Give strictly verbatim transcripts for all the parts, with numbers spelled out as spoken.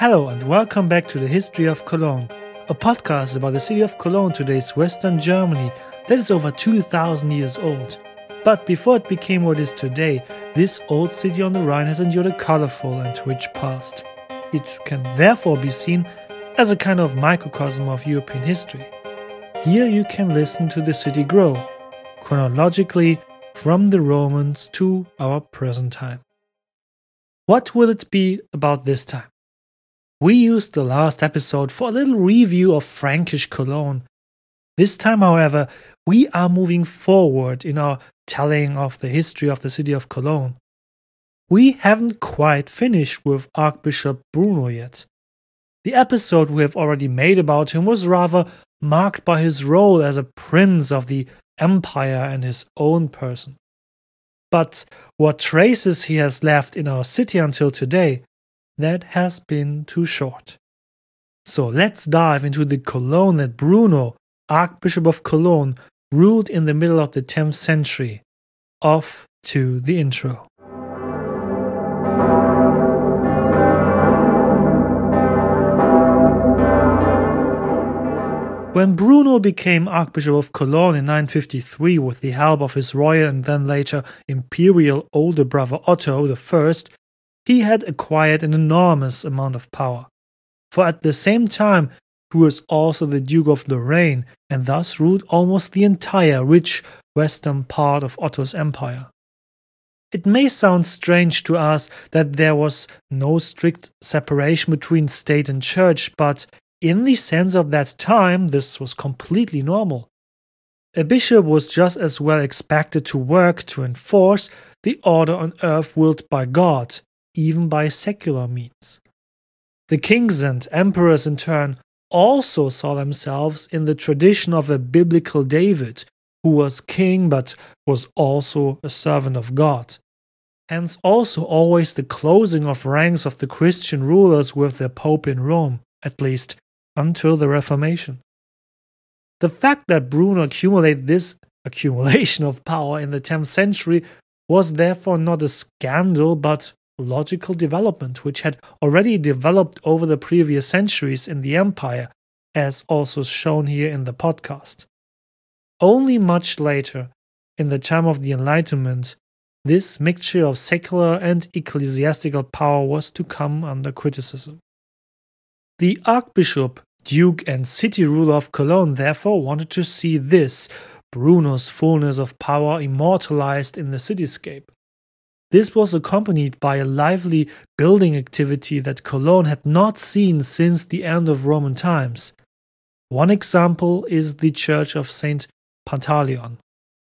Hello and welcome back to the History of Cologne, a podcast about the city of Cologne, today's Western Germany, that is over two thousand years old. But before it became what it is today, this old city on the Rhine has endured a colorful and rich past. It can therefore be seen as a kind of microcosm of European history. Here you can listen to the city grow, chronologically from the Romans to our present time. What will it be about this time? We used the last episode for a little review of Frankish Cologne. This time, however, we are moving forward in our telling of the history of the city of Cologne. We haven't quite finished with Archbishop Bruno yet. The episode we have already made about him was rather marked by his role as a prince of the empire and his own person. But what traces he has left in our city until today, that has been too short. So let's dive into the Cologne that Bruno, Archbishop of Cologne, ruled in the middle of the tenth century. Off to the intro. When Bruno became Archbishop of Cologne in nine fifty-three with the help of his royal and then later imperial older brother Otto the First, he had acquired an enormous amount of power. For at the same time, he was also the Duke of Lorraine and thus ruled almost the entire rich western part of Otto's empire. It may sound strange to us that there was no strict separation between state and church, but in the sense of that time, this was completely normal. A bishop was just as well expected to work to enforce the order on earth willed by God, even by secular means. The kings and emperors in turn also saw themselves in the tradition of a biblical David, who was king but was also a servant of God. Hence also always the closing of ranks of the Christian rulers with the Pope in Rome, at least until the Reformation. The fact that Bruno accumulated this accumulation of power in the tenth century was therefore not a scandal but logical development which had already developed over the previous centuries in the empire, as also shown here in the podcast. Only much later, in the time of the Enlightenment, this mixture of secular and ecclesiastical power was to come under criticism. The Archbishop, Duke and city ruler of Cologne therefore wanted to see this, Bruno's fullness of power, immortalized in the cityscape. This was accompanied by a lively building activity that Cologne had not seen since the end of Roman times. One example is the church of Saint Pantaleon.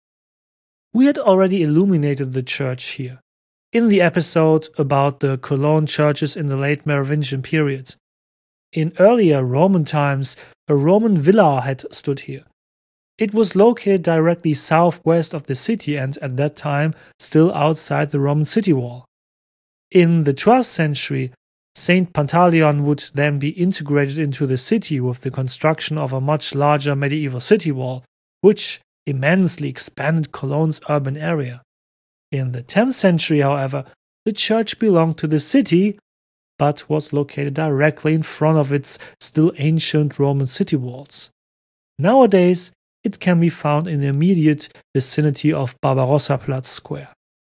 We had already illuminated the church here, in the episode about the Cologne churches in the late Merovingian period. In earlier Roman times, a Roman villa had stood here. It was located directly southwest of the city and at that time still outside the Roman city wall. In the twelfth century, Saint Pantaleon would then be integrated into the city with the construction of a much larger medieval city wall, which immensely expanded Cologne's urban area. In the tenth century, however, the church belonged to the city, but was located directly in front of its still ancient Roman city walls. Nowadays, it can be found in the immediate vicinity of Barbarossa-Platz Square.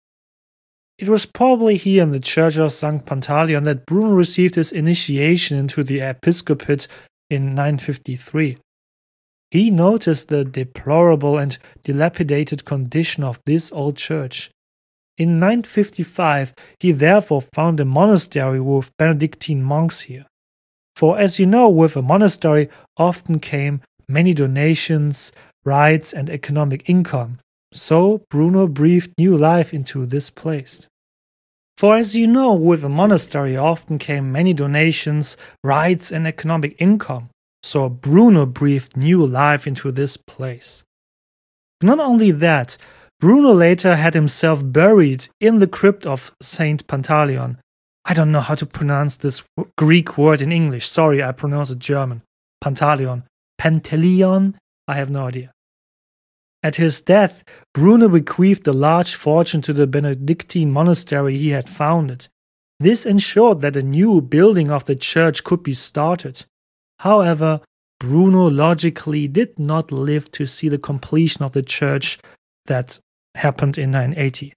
It was probably here in the church of Sankt Pantaleon that Bruno received his initiation into the episcopate in nine fifty-three. He noticed the deplorable and dilapidated condition of this old church. In nine fifty-five, he therefore found a monastery with Benedictine monks here. For as you know, with a monastery often came many donations, rights, and economic income. So Bruno breathed new life into this place. For as you know, with a monastery often came many donations, rights, and economic income. So Bruno breathed new life into this place. Not only that, Bruno later had himself buried in the crypt of Saint Pantaleon. I don't know how to pronounce this Greek word in English. Sorry, I pronounce it German. Pantaleon. Pantaleon? I have no idea. At his death, Bruno bequeathed a large fortune to the Benedictine monastery he had founded. This ensured that a new building of the church could be started. However, Bruno logically did not live to see the completion of the church that happened in nine eighty.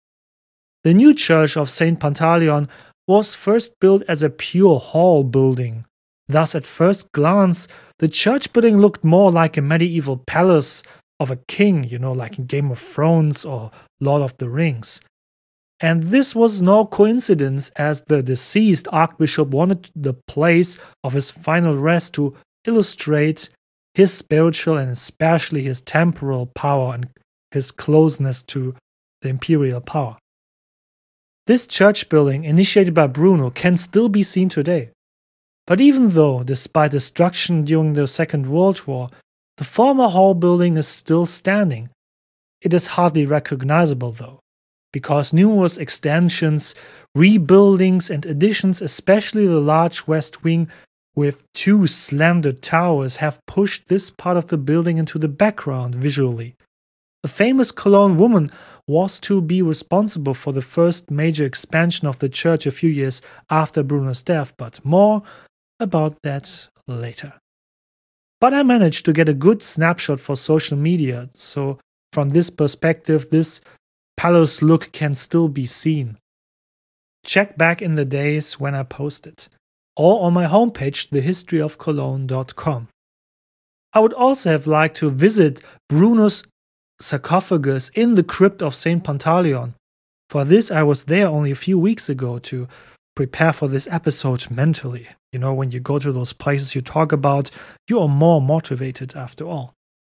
The new church of Saint Pantaleon was first built as a pure hall building. Thus, at first glance, the church building looked more like a medieval palace of a king, you know, like in Game of Thrones or Lord of the Rings. And this was no coincidence, as the deceased archbishop wanted the place of his final rest to illustrate his spiritual and especially his temporal power and his closeness to the imperial power. This church building, initiated by Bruno, can still be seen today. But even though, despite destruction during the Second World War, the former hall building is still standing, it is hardly recognizable though, because numerous extensions, rebuildings, and additions, especially the large west wing with two slender towers, have pushed this part of the building into the background visually. The famous Cologne woman was to be responsible for the first major expansion of the church a few years after Bruno's death, but more about that later. But I managed to get a good snapshot for social media, so from this perspective, this palace look can still be seen. Check back in the days when I posted, or on my homepage, the history of cologne dot com. I would also have liked to visit Bruno's sarcophagus in the crypt of Saint Pantaleon. For this, I was there only a few weeks ago to prepare for this episode mentally. You know, when you go to those places you talk about, you are more motivated after all.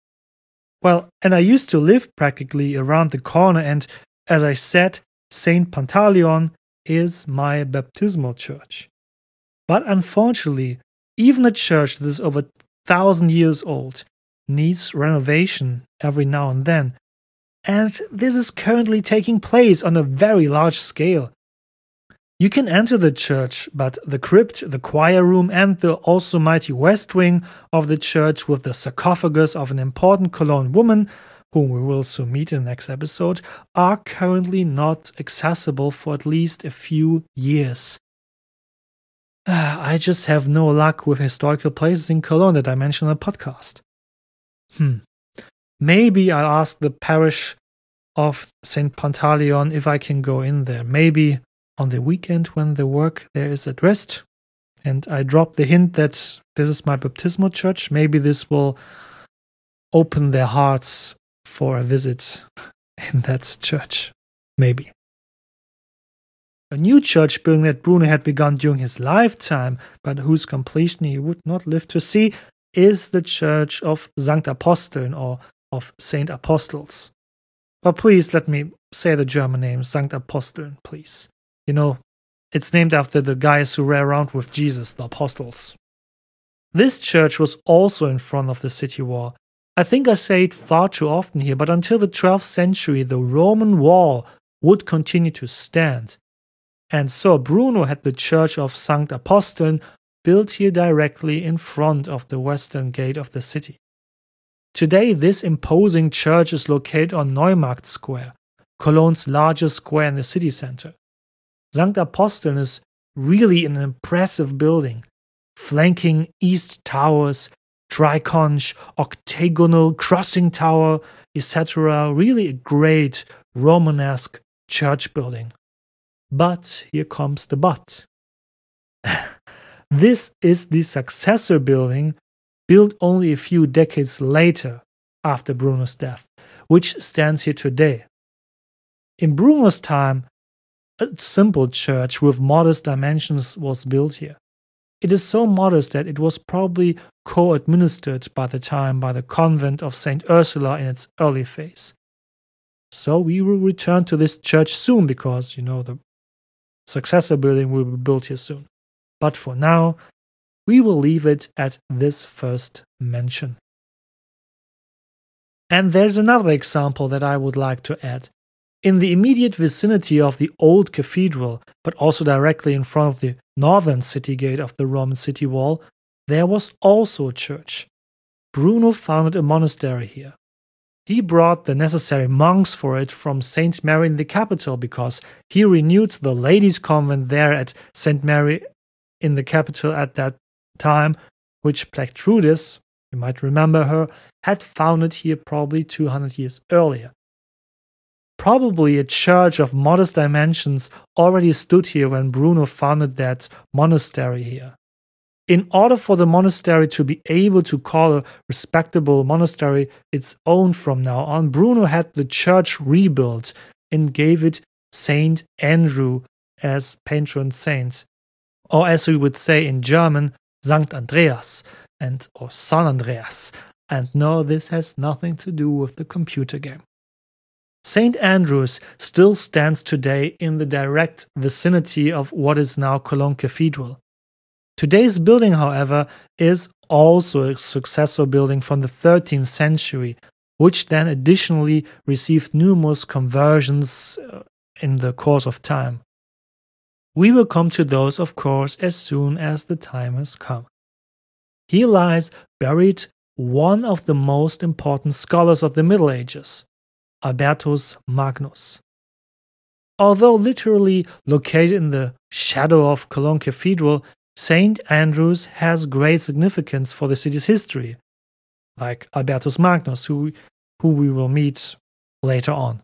Well, and I used to live practically around the corner, and as I said, Saint Pantaleon is my baptismal church. But unfortunately, even a church that is over a thousand years old needs renovation every now and then, and this is currently taking place on a very large scale. You can enter the church, but the crypt, the choir room, and the also mighty west wing of the church with the sarcophagus of an important Cologne woman, whom we will soon meet in the next episode, are currently not accessible for at least a few years. I just have no luck with historical places in Cologne that I mentioned on the podcast. Hmm. Maybe I'll ask the parish of Saint Pantaleon if I can go in there. Maybe on the weekend when the work there is at rest, and I drop the hint that this is my baptismal church. Maybe this will open their hearts for a visit in that church. Maybe. A new church building that Bruno had begun during his lifetime, but whose completion he would not live to see, is the church of Sankt Aposteln, or of Saint Apostles. But please let me say the German name, Sankt Aposteln, please. You know, it's named after the guys who ran around with Jesus, the apostles. This church was also in front of the city wall. I think I say it far too often here, but until the twelfth century, the Roman wall would continue to stand. And so Bruno had the church of Sankt Aposteln built here directly in front of the western gate of the city. Today, this imposing church is located on Neumarkt Square, Cologne's largest square in the city center. Sankt Aposteln is really an impressive building, flanking east towers, triconch, octagonal crossing tower, et cetera. Really a great Romanesque church building. But here comes the but. This is the successor building, built only a few decades later after Bruno's death, which stands here today. In Bruno's time, a simple church with modest dimensions was built here. It is so modest that it was probably co-administered by the time by the convent of Saint Ursula in its early phase. So we will return to this church soon because, you know, the successor building will be built here soon. But for now, we will leave it at this first mention. And there's another example that I would like to add. In the immediate vicinity of the old cathedral, but also directly in front of the northern city gate of the Roman city wall, there was also a church. Bruno founded a monastery here. He brought the necessary monks for it from Saint Mary in the capital because he renewed the ladies' convent there at Saint Mary in the capital at that time, which Plectrudis, you might remember her, had founded here probably two hundred years earlier. Probably a church of modest dimensions already stood here when Bruno founded that monastery here. In order for the monastery to be able to call a respectable monastery its own from now on, Bruno had the church rebuilt and gave it Saint Andrew as patron saint, or as we would say in German, Sankt Andreas and or San Andreas. And no, this has nothing to do with the computer game. Saint Andrews still stands today in the direct vicinity of what is now Cologne Cathedral. Today's building, however, is also a successor building from the thirteenth century, which then additionally received numerous conversions in the course of time. We will come to those, of course, as soon as the time has come. Here lies buried one of the most important scholars of the Middle Ages, Albertus Magnus. Although literally located in the shadow of Cologne Cathedral, Saint Andrews has great significance for the city's history, like Albertus Magnus, who, who we will meet later on.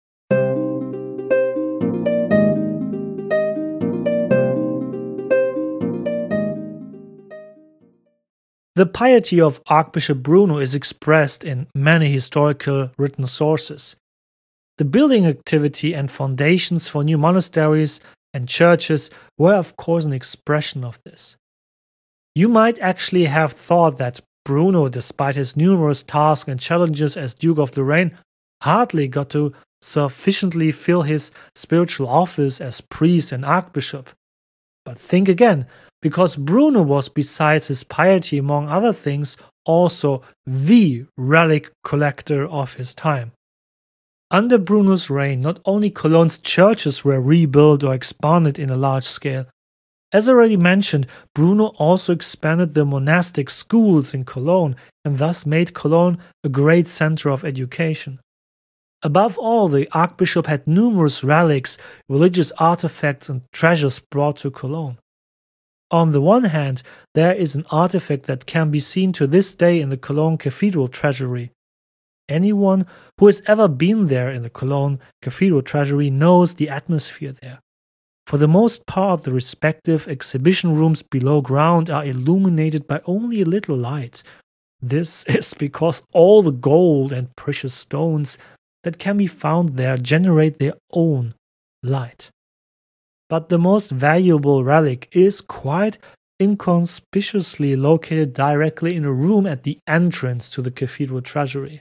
The piety of Archbishop Bruno is expressed in many historical written sources. The building activity and foundations for new monasteries and churches were of course an expression of this. You might actually have thought that Bruno, despite his numerous tasks and challenges as Duke of Lorraine, hardly got to sufficiently fill his spiritual office as priest and archbishop. But think again, because Bruno was, besides his piety among other things, also the relic collector of his time. Under Bruno's reign, not only Cologne's churches were rebuilt or expanded in a large scale. As already mentioned, Bruno also expanded the monastic schools in Cologne and thus made Cologne a great center of education. Above all, the archbishop had numerous relics, religious artifacts and treasures brought to Cologne. On the one hand, there is an artifact that can be seen to this day in the Cologne Cathedral treasury. Anyone who has ever been there in the Cologne Cathedral treasury knows the atmosphere there. For the most part, the respective exhibition rooms below ground are illuminated by only a little light. This is because all the gold and precious stones that can be found there generate their own light. But the most valuable relic is quite inconspicuously located directly in a room at the entrance to the cathedral treasury.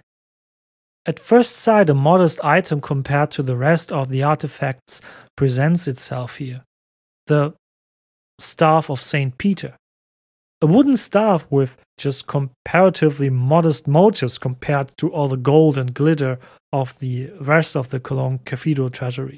At first sight, a modest item compared to the rest of the artifacts presents itself here. The staff of Saint Peter. A wooden staff with just comparatively modest motifs compared to all the gold and glitter of the rest of the Cologne Cathedral treasury.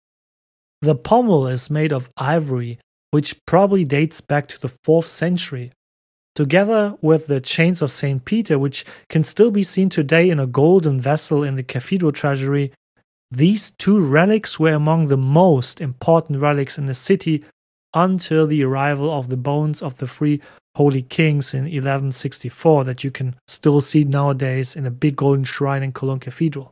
The pommel is made of ivory, which probably dates back to the fourth century. Together with the chains of Saint Peter, which can still be seen today in a golden vessel in the cathedral treasury, these two relics were among the most important relics in the city until the arrival of the bones of the three holy kings in eleven sixty-four that you can still see nowadays in a big golden shrine in Cologne Cathedral.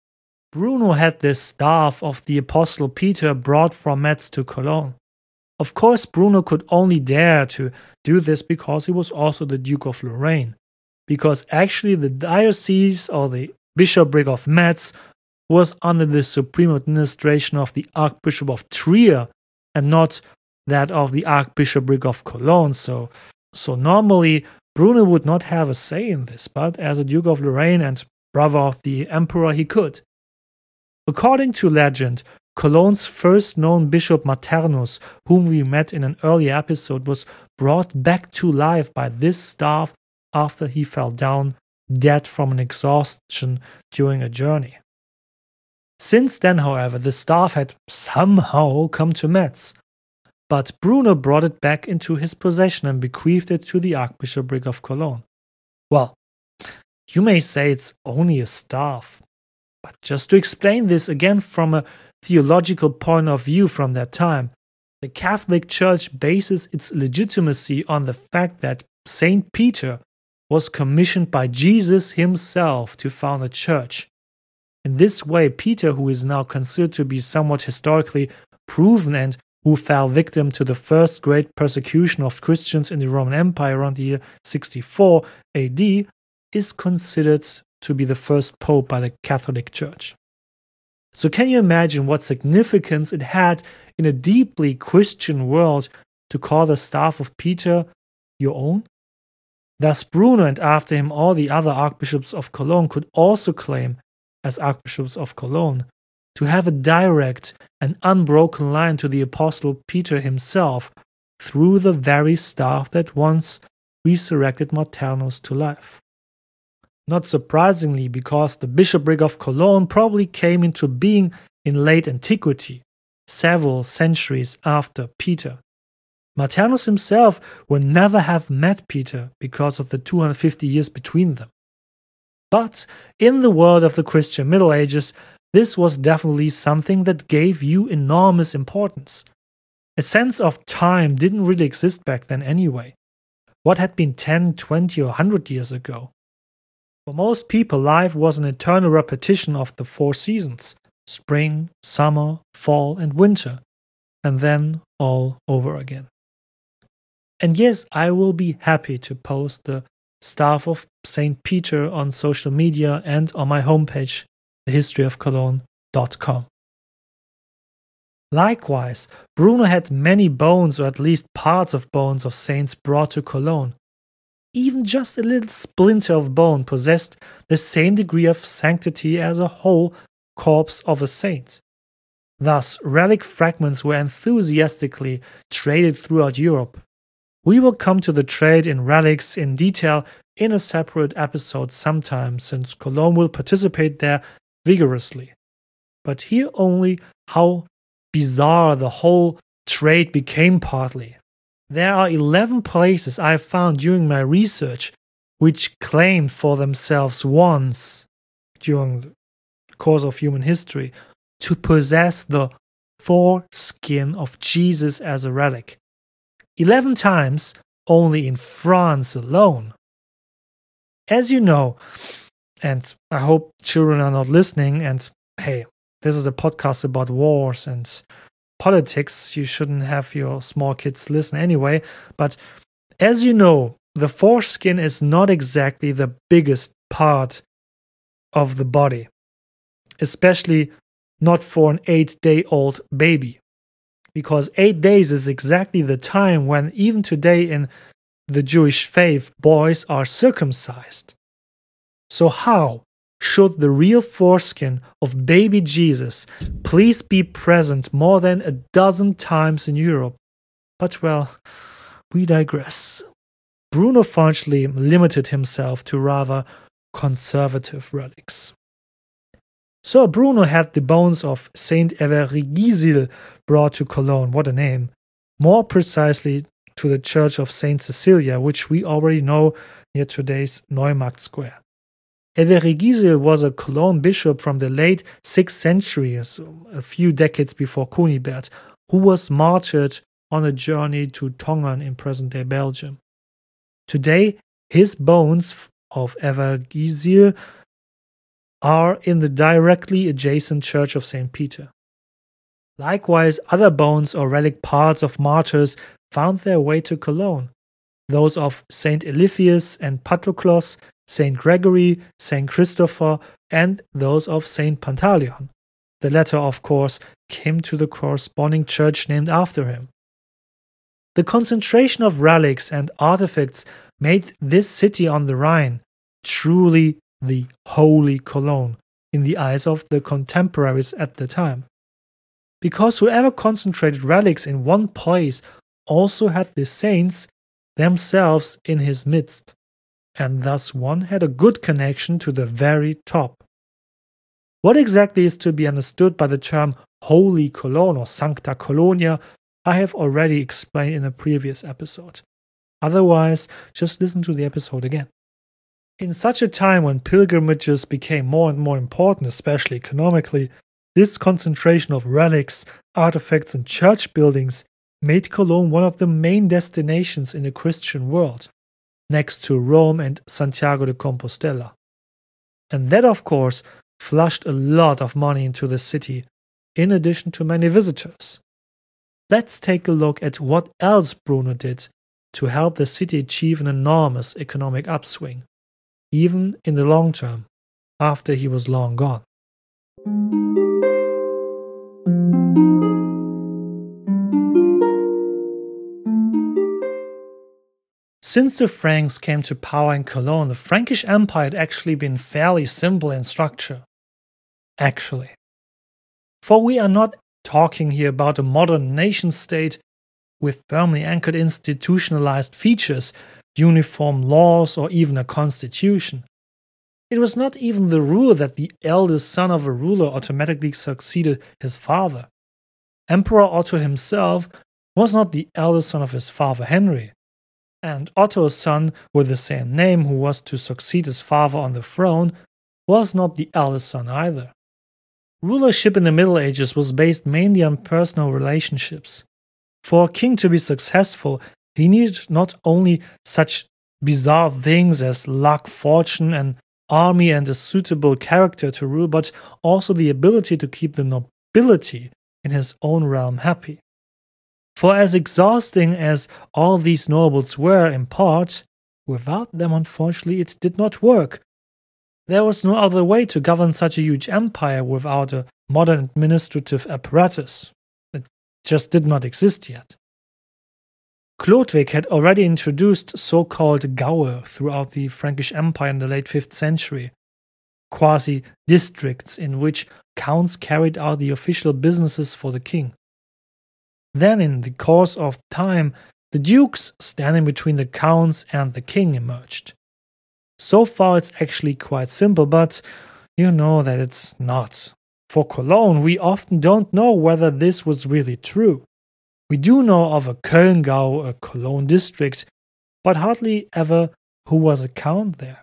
Bruno had this staff of the Apostle Peter brought from Metz to Cologne. Of course, Bruno could only dare to do this because he was also the Duke of Lorraine, because actually the diocese or the bishopric of Metz was under the supreme administration of the Archbishop of Trier and not that of the Archbishopric of Cologne. So, so normally Bruno would not have a say in this, but as a Duke of Lorraine and brother of the Emperor, he could. According to legend, Cologne's first known bishop Maternus, whom we met in an earlier episode, was brought back to life by this staff after he fell down dead from an exhaustion during a journey. Since then, however, the staff had somehow come to Metz, but Bruno brought it back into his possession and bequeathed it to the Archbishopric of Cologne. Well, You may say it's only a staff. But just to explain this again from a theological point of view from that time, the Catholic Church bases its legitimacy on the fact that Saint Peter was commissioned by Jesus himself to found a church. In this way, Peter, who is now considered to be somewhat historically proven and who fell victim to the first great persecution of Christians in the Roman Empire around the year sixty-four A D, is considered to be the first pope by the Catholic Church. So can you imagine what significance it had in a deeply Christian world to call the staff of Peter your own? Thus Bruno, and after him all the other archbishops of Cologne, could also claim, as archbishops of Cologne, to have a direct and unbroken line to the apostle Peter himself through the very staff that once resurrected Marternus to life. Not surprisingly, because the bishopric of Cologne probably came into being in late antiquity, several centuries after Peter. Marternus himself would never have met Peter because of the two hundred fifty years between them. But in the world of the Christian Middle Ages, this was definitely something that gave you enormous importance. A sense of time didn't really exist back then anyway. What had been ten, twenty, or one hundred years ago? For most people, life was an eternal repetition of the four seasons: spring, summer, fall, and winter, and then all over again. And yes, I will be happy to post the staff of Saint Peter on social media and on my homepage, the history of cologne dot com. Likewise, Bruno had many bones, or at least parts of bones, of saints brought to Cologne. Even just a little splinter of bone possessed the same degree of sanctity as a whole corpse of a saint. Thus, relic fragments were enthusiastically traded throughout Europe. We will come to the trade in relics in detail in a separate episode sometime, since Cologne will participate there vigorously. But here only how bizarre the whole trade became partly. There are eleven places I have found during my research which claimed for themselves once, during the course of human history, to possess the foreskin of Jesus as a relic. Eleven times only in France alone. As you know, and I hope children are not listening, and hey, this is a podcast about wars and politics, you shouldn't have your small kids listen anyway, but as you know, the foreskin is not exactly the biggest part of the body, especially not for an eight-day-old baby, because eight days is exactly the time when, even today in the Jewish faith, boys are circumcised. So how should the real foreskin of baby Jesus please be present more than a dozen times in Europe? But well, we digress. Bruno fortunately limited himself to rather conservative relics. So Bruno had the bones of Saint Everigizil brought to Cologne, what a name, more precisely to the church of Saint Cecilia, which we already know near today's Neumarkt Square. Everigizil was a Cologne bishop from the late sixth century, so a few decades before Cunibert, who was martyred on a journey to Tongeren in present-day Belgium. Today, his bones of Everigizil are in the directly adjacent church of Saint Peter. Likewise, other bones or relic parts of martyrs found their way to Cologne. Those of Saint Eliphas and Patroklos, Saint Gregory, Saint Christopher, and those of Saint Pantaleon. The latter, of course, came to the corresponding church named after him. The concentration of relics and artifacts made this city on the Rhine truly the Holy Cologne in the eyes of the contemporaries at the time. Because whoever concentrated relics in one place also had the saints themselves in his midst, and thus one had a good connection to the very top. What exactly is to be understood by the term Holy Cologne or Sancta Colonia, I have already explained in a previous episode. Otherwise, just listen to the episode again. In such a time when pilgrimages became more and more important, especially economically, this concentration of relics, artifacts, and church buildings made Cologne one of the main destinations in the Christian world, next to Rome and Santiago de Compostela. And that, of course, flushed a lot of money into the city, in addition to many visitors. Let's take a look at what else Bruno did to help the city achieve an enormous economic upswing, even in the long term, after he was long gone. Since the Franks came to power in Cologne, the Frankish Empire had actually been fairly simple in structure. Actually. For we are not talking here about a modern nation state with firmly anchored institutionalized features, uniform laws, or even a constitution. It was not even the rule that the eldest son of a ruler automatically succeeded his father. Emperor Otto himself was not the eldest son of his father Henry. And Otto's son with the same name, who was to succeed his father on the throne, was not the eldest son either. Rulership in the Middle Ages was based mainly on personal relationships. For a king to be successful, he needed not only such bizarre things as luck, fortune, an army, and a suitable character to rule, but also the ability to keep the nobility in his own realm happy. For as exhausting as all these nobles were in part, without them unfortunately it did not work. There was no other way to govern such a huge empire without a modern administrative apparatus. It just did not exist yet. Chlodwig had already introduced so-called Gaue throughout the Frankish Empire in the late fifth century, quasi-districts in which counts carried out the official businesses for the king. Then, in the course of time, the dukes standing between the counts and the king emerged. So far it's actually quite simple, but you know that it's not. For Cologne, we often don't know whether this was really true. We do know of a Köln-Gau, a Cologne district, but hardly ever who was a count there.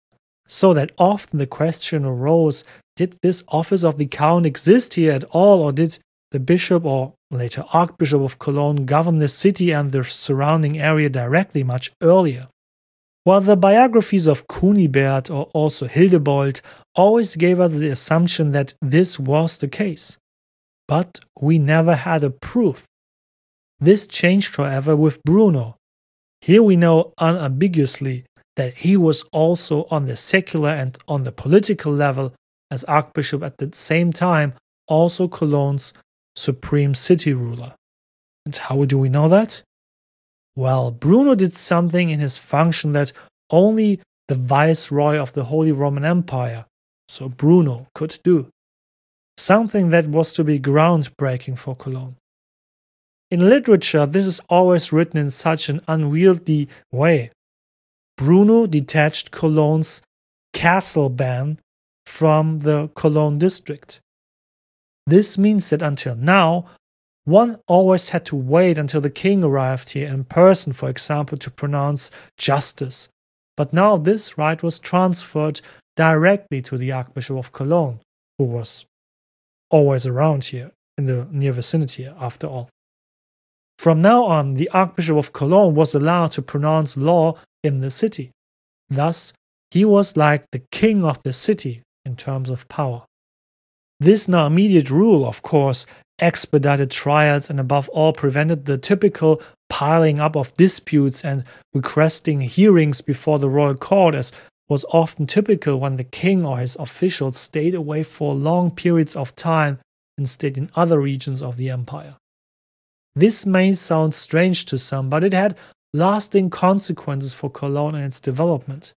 So that often the question arose, did this office of the count exist here at all, or did the bishop or later Archbishop of Cologne governed the city and the surrounding area directly much earlier? While the biographies of Cunibert or also Hildebold always gave us the assumption that this was the case. But we never had a proof. This changed, however, with Bruno. Here we know unambiguously that he was also on the secular and on the political level, as Archbishop at the same time, also Cologne's supreme city ruler. And how do we know that? Well, Bruno did something in his function that only the Viceroy of the Holy Roman Empire, so Bruno, could do. Something that was to be groundbreaking for Cologne. In literature, this is always written in such an unwieldy way. Bruno detached Cologne's castle ban from the Cologne district. This means that until now, one always had to wait until the king arrived here in person, for example, to pronounce justice. But now this right was transferred directly to the Archbishop of Cologne, who was always around here, in the near vicinity after all. From now on, the Archbishop of Cologne was allowed to pronounce law in the city. Thus, he was like the king of the city in terms of power. This now immediate rule, of course, expedited trials and above all prevented the typical piling up of disputes and requesting hearings before the royal court, as was often typical when the king or his officials stayed away for long periods of time and stayed in other regions of the empire. This may sound strange to some, but it had lasting consequences for Cologne and its development.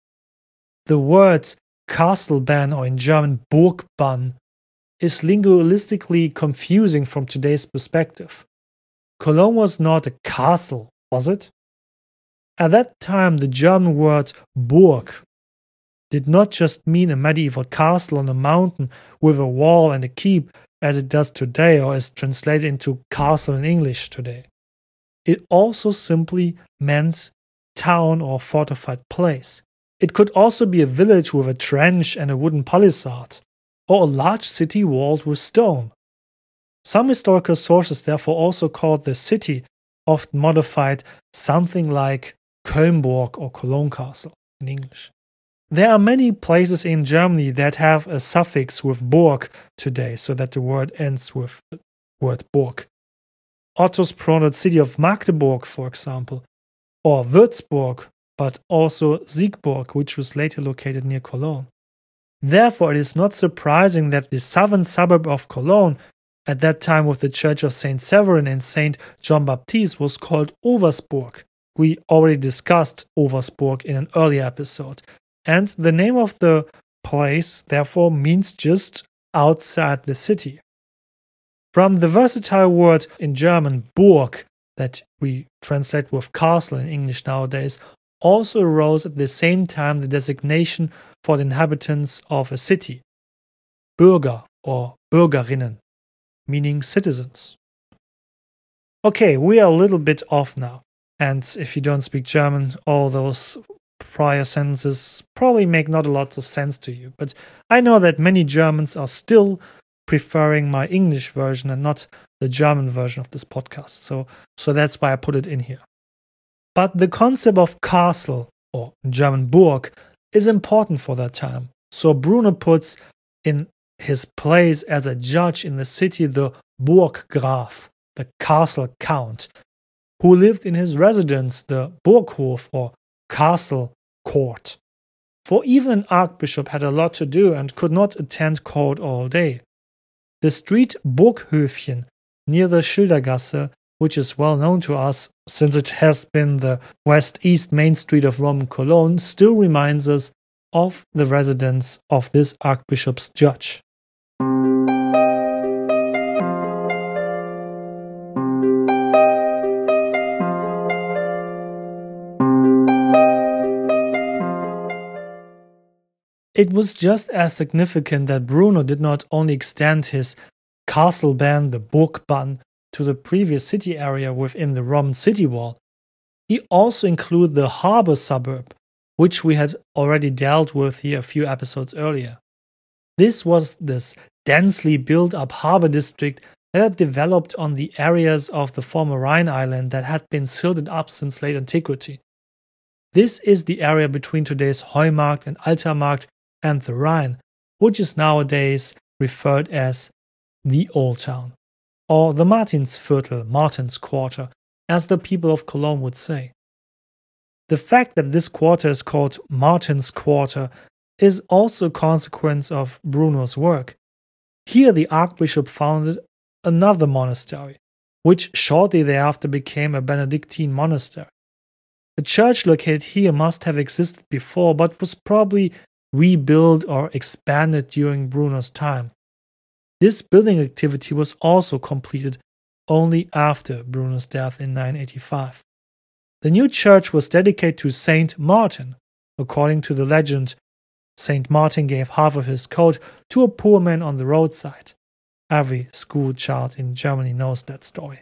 The word Kastelban, or in German Burgbann, is linguistically confusing from today's perspective. Cologne was not a castle, was it? At that time, the German word Burg did not just mean a medieval castle on a mountain with a wall and a keep, as it does today or is translated into castle in English today. It also simply meant town or fortified place. It could also be a village with a trench and a wooden palisade, or a large city walled with stone. Some historical sources therefore also called the city, often modified, something like Kölnburg or Cologne Castle in English. There are many places in Germany that have a suffix with Burg today, so that the word ends with the word Burg. Otto's pronoted city of Magdeburg, for example, or Würzburg, but also Siegburg, which was later located near Cologne. Therefore, it is not surprising that the southern suburb of Cologne, at that time with the church of Saint Severin and Saint John Baptist, was called Oversburg. We already discussed Oversburg in an earlier episode. And the name of the place, therefore, means just outside the city. From the versatile word in German, Burg, that we translate with castle in English nowadays, also arose at the same time the designation for the inhabitants of a city, Bürger or Bürgerinnen, meaning citizens. Okay, we are a little bit off now, and if you don't speak German, all those prior sentences probably make not a lot of sense to you, but I know that many Germans are still preferring my English version and not the German version of this podcast, so, so that's why I put it in here. But the concept of castle, or in German Burg, is important for that time, so Bruno puts in his place as a judge in the city the Burggraf, the castle count, who lived in his residence, the Burghof or castle court. For even an archbishop had a lot to do and could not attend court all day. The street Burghöfchen near the Schildergasse, which is well known to us since it has been the west-east main street of Roman Cologne, still reminds us of the residence of this archbishop's judge. It was just as significant that Bruno did not only extend his castle ban, the Burgbann, to the previous city area within the Roman city wall. He also included the harbor suburb, which we had already dealt with here a few episodes earlier. This was this densely built-up harbor district that had developed on the areas of the former Rhine island that had been silted up since late antiquity. This is the area between today's Heumarkt and Altermarkt and the Rhine, which is nowadays referred as the Old Town, or the Martinsviertel, Martin's Quarter, as the people of Cologne would say. The fact that this quarter is called Martin's Quarter is also a consequence of Bruno's work. Here the archbishop founded another monastery, which shortly thereafter became a Benedictine monastery. A church located here must have existed before, but was probably rebuilt or expanded during Bruno's time. This building activity was also completed only after Bruno's death in nine eighty-five. The new church was dedicated to Saint Martin. According to the legend, Saint Martin gave half of his coat to a poor man on the roadside. Every school child in Germany knows that story.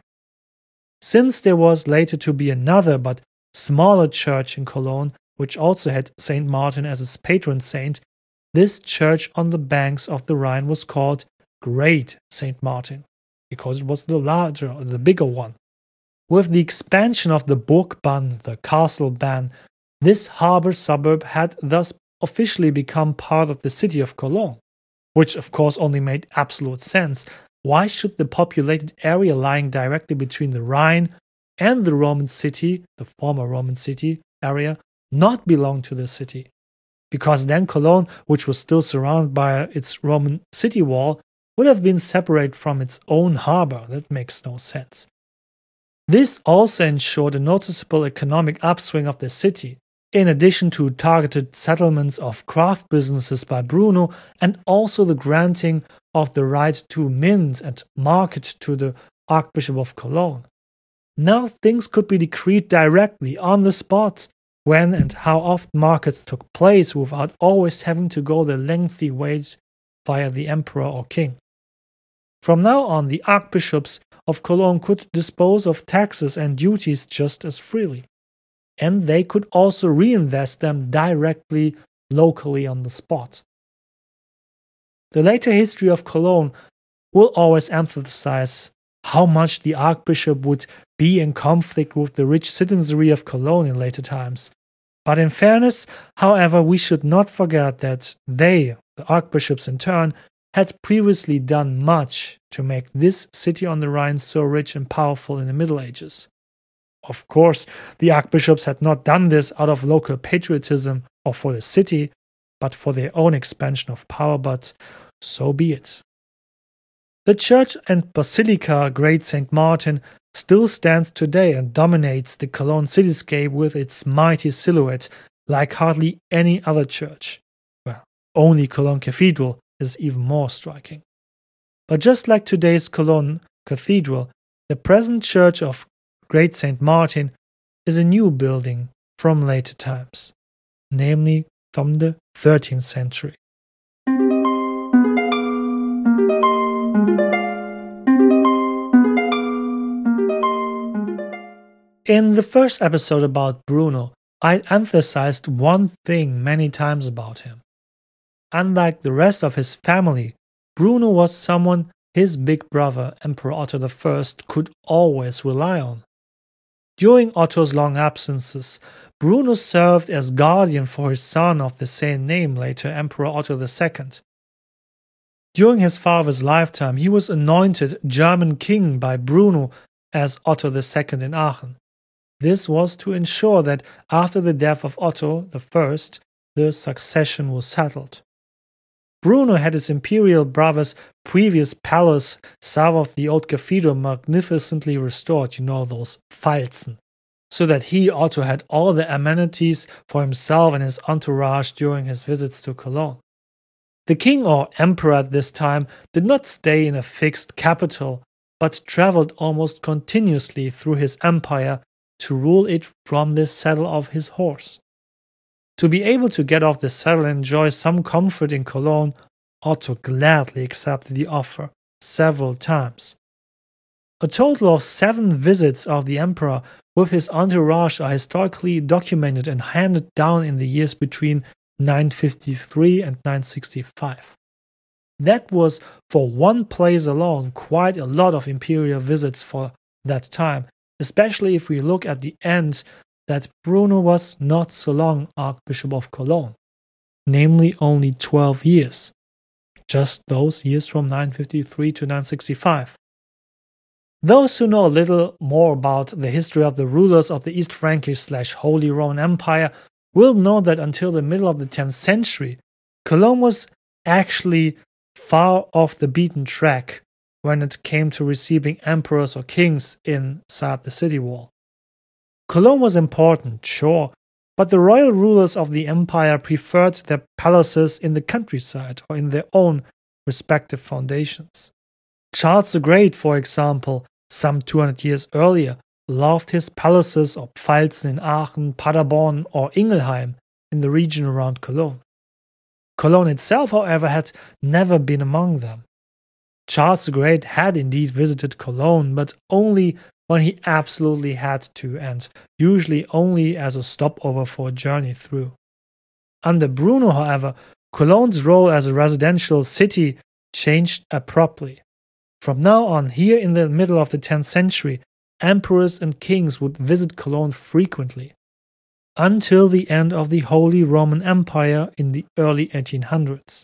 Since there was later to be another but smaller church in Cologne, which also had Saint Martin as its patron saint, this church on the banks of the Rhine was called Great Saint Martin, because it was the larger, the bigger one. With the expansion of the Burgbann, the castle ban, this harbor suburb had thus officially become part of the city of Cologne, which of course only made absolute sense. Why should the populated area lying directly between the Rhine and the Roman city, the former Roman city area, not belong to the city? Because then Cologne, which was still surrounded by its Roman city wall, would have been separated from its own harbor. That makes no sense. This also ensured a noticeable economic upswing of the city, in addition to targeted settlements of craft businesses by Bruno, and also the granting of the right to mint and market to the Archbishop of Cologne. Now things could be decreed directly on the spot, when and how often markets took place without always having to go the lengthy way via the emperor or king. From now on, the archbishops of Cologne could dispose of taxes and duties just as freely. and they could also reinvest them directly locally on the spot. The later history of Cologne will always emphasize how much the archbishop would be in conflict with the rich citizenry of Cologne in later times. But in fairness, however, we should not forget that they, the archbishops in turn, had previously done much to make this city on the Rhine so rich and powerful in the Middle Ages. Of course, the archbishops had not done this out of local patriotism or for the city, but for their own expansion of power, but so be it. The church and basilica Great Saint Martin still stands today and dominates the Cologne cityscape with its mighty silhouette like hardly any other church. Well, only Cologne Cathedral is even more striking. But just like today's Cologne Cathedral, the present church of Great Saint Martin is a new building from later times, namely from the thirteenth century. In the first episode about Bruno, I emphasized one thing many times about him. Unlike the rest of his family, Bruno was someone his big brother, Emperor Otto the First, could always rely on. During Otto's long absences, Bruno served as guardian for his son of the same name, later Emperor Otto the Second. During his father's lifetime, he was anointed German king by Bruno as Otto the Second in Aachen. This was to ensure that after the death of Otto the First, the succession was settled. Bruno had his imperial brother's previous palace south of the old cathedral magnificently restored, you know, those Pfalzen, so that he, Otto, had all the amenities for himself and his entourage during his visits to Cologne. The king or emperor at this time did not stay in a fixed capital, but traveled almost continuously through his empire to rule it from the saddle of his horse. To be able to get off the saddle and enjoy some comfort in Cologne, Otto gladly accepted the offer several times. A total of seven visits of the emperor with his entourage are historically documented and handed down in the years between nine fifty-three and nine sixty-five. That was, for one place alone, quite a lot of imperial visits for that time, especially if we look at the end that Bruno was not so long Archbishop of Cologne, namely only twelve years, just those years from nine fifty-three to nine sixty-five. Those who know a little more about the history of the rulers of the East Frankish slash Holy Roman Empire will know that until the middle of the tenth century, Cologne was actually far off the beaten track when it came to receiving emperors or kings inside the city wall. Cologne was important, sure, but the royal rulers of the empire preferred their palaces in the countryside or in their own respective foundations. Charles the Great, for example, some two hundred years earlier, loved his palaces or Pfalzen in Aachen, Paderborn, or Ingelheim in the region around Cologne. Cologne itself, however, had never been among them. Charles the Great had indeed visited Cologne, but only when he absolutely had to, and usually only as a stopover for a journey through. Under Bruno, however, Cologne's role as a residential city changed abruptly. From now on, here in the middle of the tenth century, emperors and kings would visit Cologne frequently, until the end of the Holy Roman Empire in the early eighteen hundreds.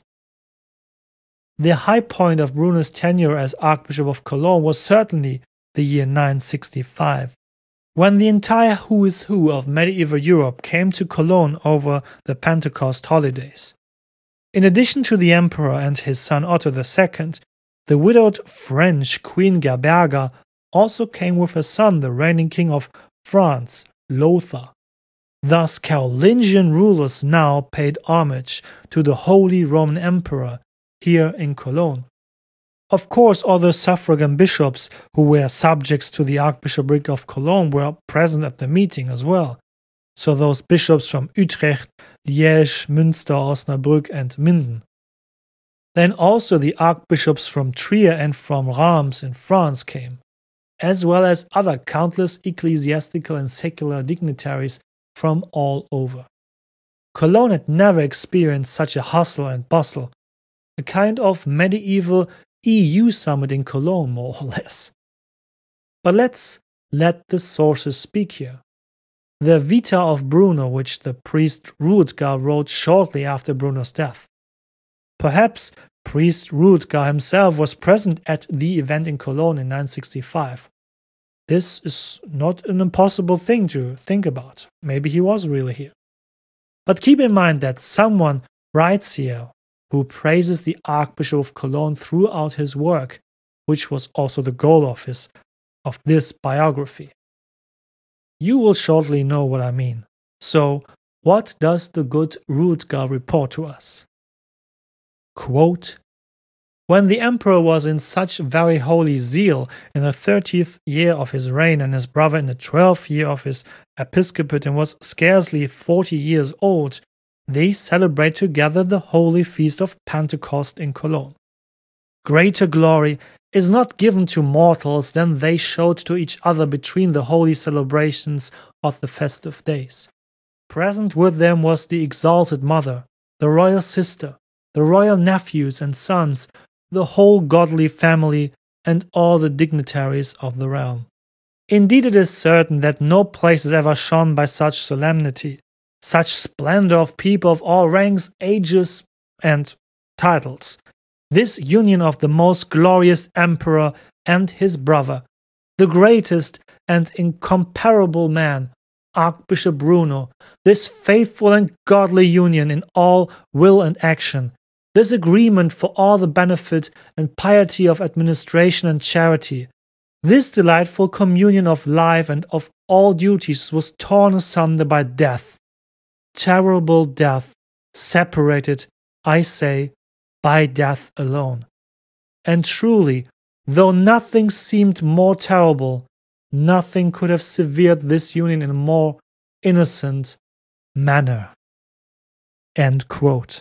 The high point of Bruno's tenure as Archbishop of Cologne was certainly the year nine sixty-five, when the entire who is who of medieval Europe came to Cologne over the Pentecost holidays. In addition to the emperor and his son Otto the Second, the widowed French Queen Gerberga also came with her son, the reigning king of France, Lothar. Thus, Carolingian rulers now paid homage to the Holy Roman Emperor here in Cologne. Of course, other suffragan bishops who were subjects to the Archbishopric of Cologne were present at the meeting as well. So those bishops from Utrecht, Liège, Münster, Osnabrück, and Minden. Then also the archbishops from Trier and from Reims in France came, as well as other countless ecclesiastical and secular dignitaries from all over. Cologne had never experienced such a hustle and bustle, a kind of medieval E U summit in Cologne, more or less. But let's let the sources speak here. The Vita of Bruno, which the priest Ruudger wrote shortly after Bruno's death. Perhaps priest Ruudger himself was present at the event in Cologne in nine sixty-five. This is not an impossible thing to think about. Maybe he was really here. But keep in mind that someone writes here who praises the Archbishop of Cologne throughout his work, which was also the goal of his of this biography. You will shortly know what I mean. So, what does the good Ruudger report to us? Quote, when the emperor was in such very holy zeal in the thirtieth year of his reign, and his brother in the twelfth year of his episcopate, and was scarcely forty years old, they celebrate together the holy feast of Pentecost in Cologne. Greater glory is not given to mortals than they showed to each other between the holy celebrations of the festive days. Present with them was the exalted mother, the royal sister, the royal nephews and sons, the whole godly family, and all the dignitaries of the realm. Indeed, it is certain that no place is ever shone by such solemnity, such splendor of people of all ranks, ages, and titles. This union of the most glorious emperor and his brother, the greatest and incomparable man, Archbishop Bruno, this faithful and godly union in all will and action, this agreement for all the benefit and piety of administration and charity, this delightful communion of life and of all duties was torn asunder by death, terrible death, separated, I say, by death alone. And truly, though nothing seemed more terrible, nothing could have severed this union in a more innocent manner. End quote.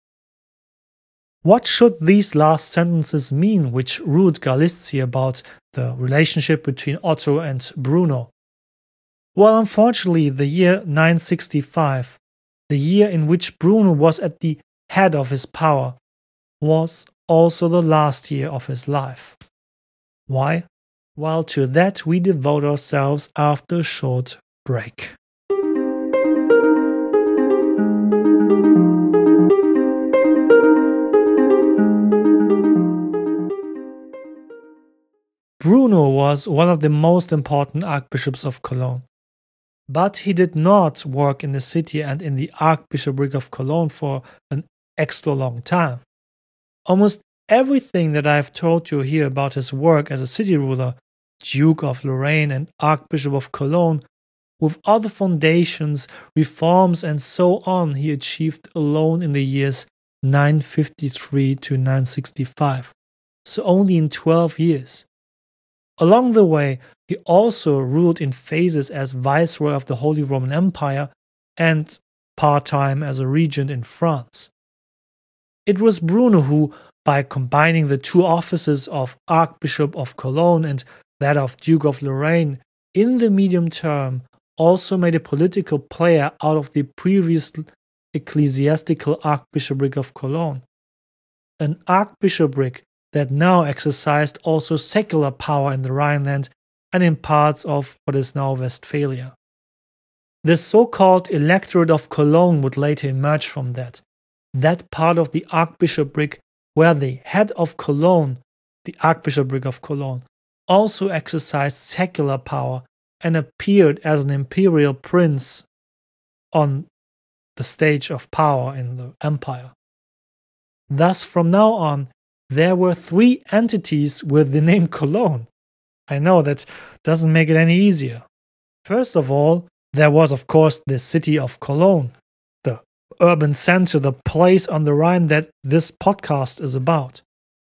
What should these last sentences mean, which Ruudger lists here about the relationship between Otto and Bruno? Well, unfortunately, the year nine sixty-five, the year in which Bruno was at the head of his power, was also the last year of his life. Why? Well, to that we devote ourselves after a short break. Bruno was one of the most important archbishops of Cologne. But he did not work in the city and in the Archbishopric of Cologne for an extra long time. Almost everything that I have told you here about his work as a city ruler, Duke of Lorraine and Archbishop of Cologne, with other foundations, reforms, and so on, he achieved alone in the years nine fifty-three to nine sixty-five, so only in twelve years. Along the way, he also ruled in phases as Viceroy of the Holy Roman Empire and part-time as a regent in France. It was Bruno who, by combining the two offices of Archbishop of Cologne and that of Duke of Lorraine in the medium term, also made a political player out of the previous ecclesiastical Archbishopric of Cologne, an archbishopric that now exercised also secular power in the Rhineland and in parts of what is now Westphalia. The so-called Electorate of Cologne would later emerge from that, that part of the archbishopric where the head of Cologne, the Archbishopric of Cologne, also exercised secular power and appeared as an imperial prince on the stage of power in the empire. Thus, from now on, there were three entities with the name Cologne. I know that doesn't make it any easier. First of all, there was, of course, the city of Cologne, the urban center, the place on the Rhine that this podcast is about.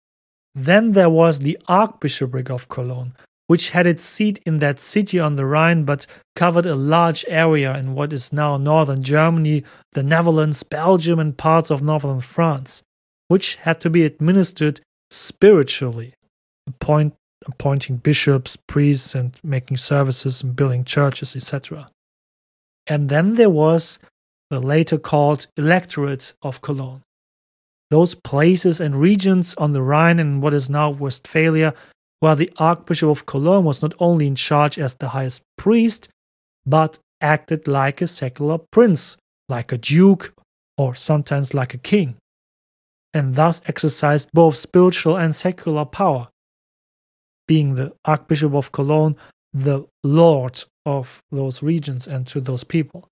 Then there was the Archbishopric of Cologne, which had its seat in that city on the Rhine but covered a large area in what is now northern Germany, the Netherlands, Belgium, and parts of northern France, which had to be administered spiritually, appoint, appointing bishops, priests, and making services and building churches, et cetera. And then there was the later called Electorate of Cologne. Those places and regions on the Rhine in what is now Westphalia, where the Archbishop of Cologne was not only in charge as the highest priest, but acted like a secular prince, like a duke, or sometimes like a king, and thus exercised both spiritual and secular power, being the Archbishop of Cologne the lord of those regions and to those people.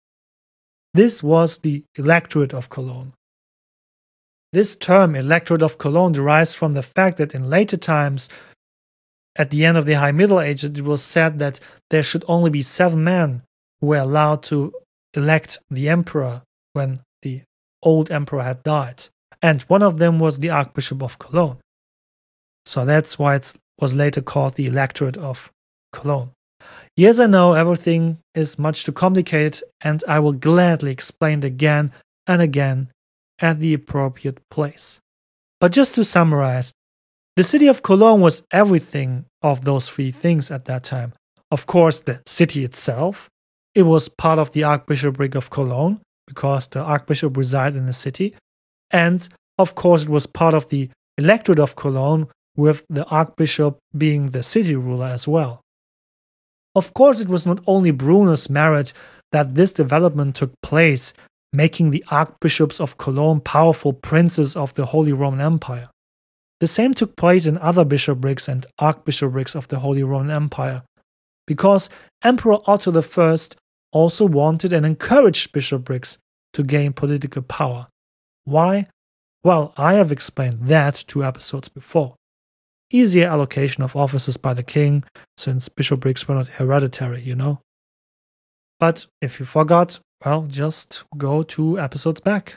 This was the Electorate of Cologne. This term, Electorate of Cologne, derives from the fact that in later times, at the end of the High Middle Ages, it was said that there should only be seven men who were allowed to elect the emperor when the old emperor had died. And one of them was the Archbishop of Cologne. So that's why it was later called the Electorate of Cologne. Yes, I know everything is much too complicated, and I will gladly explain it again and again at the appropriate place. But just to summarize, the city of Cologne was everything of those three things at that time. Of course, the city itself. It was part of the Archbishopric of Cologne, because the Archbishop resided in the city. And, of course, it was part of the Electorate of Cologne, with the Archbishop being the city ruler as well. Of course, it was not only Bruno's merit that this development took place, making the Archbishops of Cologne powerful princes of the Holy Roman Empire. The same took place in other bishoprics and archbishoprics of the Holy Roman Empire, because Emperor Otto the First also wanted and encouraged bishoprics to gain political power. Why? Well, I have explained that two episodes before. Easier allocation of offices by the king, since bishoprics were not hereditary, you know. But if you forgot, well, just go two episodes back.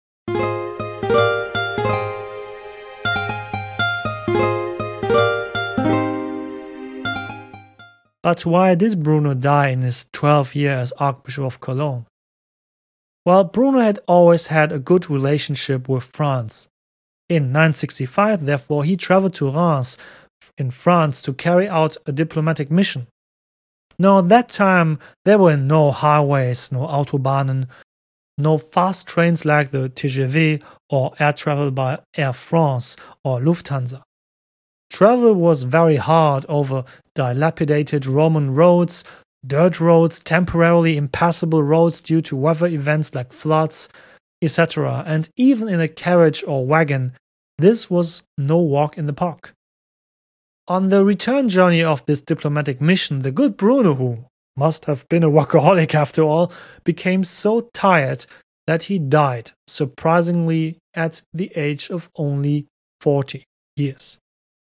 But why did Bruno die in his twelfth year as Archbishop of Cologne? Well, Bruno had always had a good relationship with France. In nine sixty-five, therefore, he traveled to Reims in France to carry out a diplomatic mission. Now, at that time, there were no highways, no Autobahnen, no fast trains like the T G V or air travel by Air France or Lufthansa. Travel was very hard over dilapidated Roman roads, dirt roads, temporarily impassable roads due to weather events like floods, et cetera. And even in a carriage or wagon, this was no walk in the park. On the return journey of this diplomatic mission, the good Bruno, who must have been a workaholic after all, became so tired that he died, surprisingly at the age of only forty years.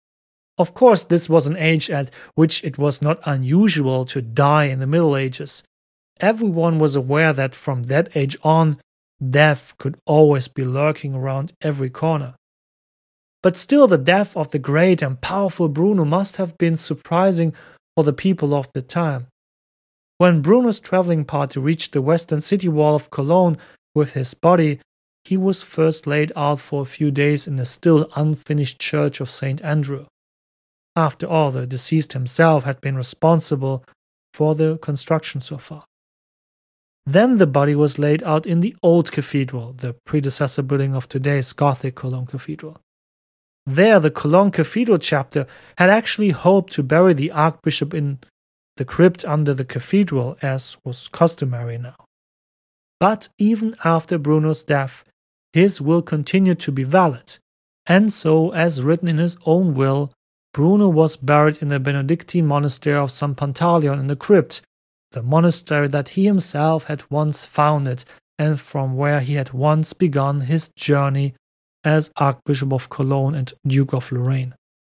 Of course, this was an age at which it was not unusual to die in the Middle Ages. Everyone was aware that from that age on, death could always be lurking around every corner. But still, the death of the great and powerful Bruno must have been surprising for the people of the time. When Bruno's traveling party reached the western city wall of Cologne with his body, he was first laid out for a few days in the still unfinished church of Saint Andrew. After all, the deceased himself had been responsible for the construction so far. Then the body was laid out in the old cathedral, the predecessor building of today's Gothic Cologne Cathedral. There, the Cologne Cathedral chapter had actually hoped to bury the archbishop in the crypt under the cathedral, as was customary now. But even after Bruno's death, his will continued to be valid, and so, as written in his own will, Bruno was buried in the Benedictine monastery of San Pantaleon in the crypt, the monastery that he himself had once founded and from where he had once begun his journey as Archbishop of Cologne and Duke of Lorraine.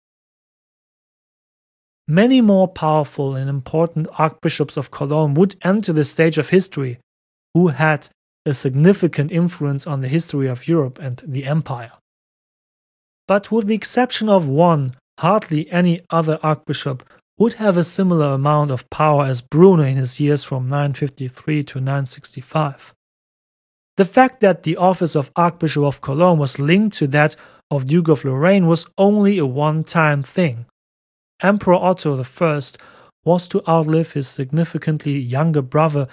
Many more powerful and important archbishops of Cologne would enter the stage of history, who had a significant influence on the history of Europe and the empire. But with the exception of one, hardly any other archbishop would have a similar amount of power as Bruno in his years from nine fifty-three to nine sixty-five. The fact that the office of Archbishop of Cologne was linked to that of Duke of Lorraine was only a one-time thing. Emperor Otto the First was to outlive his significantly younger brother,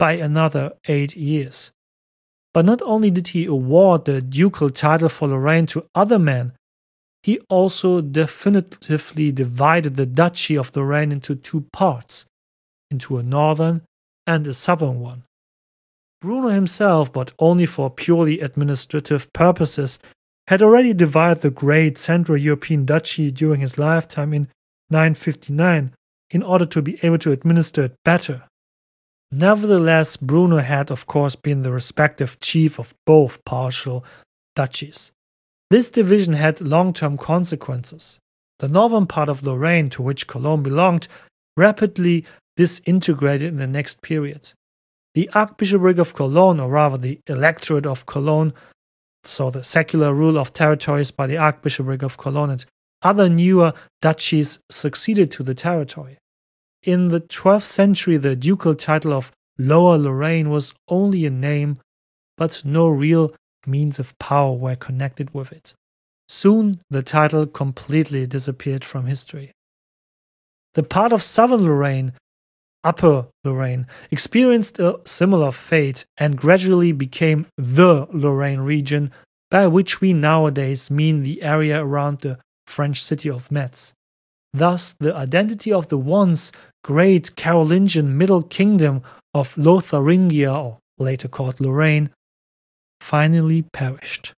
by another eight years. But not only did he award the ducal title for Lorraine to other men, he also definitively divided the Duchy of Lorraine into two parts, into a northern and a southern one. Bruno himself, but only for purely administrative purposes, had already divided the great Central European duchy during his lifetime in nine fifty-nine in order to be able to administer it better. Nevertheless, Bruno had of course been the respective chief of both partial duchies. This division had long-term consequences. The northern part of Lorraine, to which Cologne belonged, rapidly disintegrated in the next period. The Archbishopric of Cologne, or rather the Electorate of Cologne, so the secular rule of territories by the Archbishopric of Cologne and other newer duchies, succeeded to the territory. In the twelfth century, the ducal title of Lower Lorraine was only a name, but no real means of power were connected with it. Soon, the title completely disappeared from history. The part of southern Lorraine, Upper Lorraine, experienced a similar fate and gradually became the Lorraine region, by which we nowadays mean the area around the French city of Metz. Thus, the identity of the once great Carolingian Middle Kingdom of Lotharingia, or later called Lorraine, finally perished.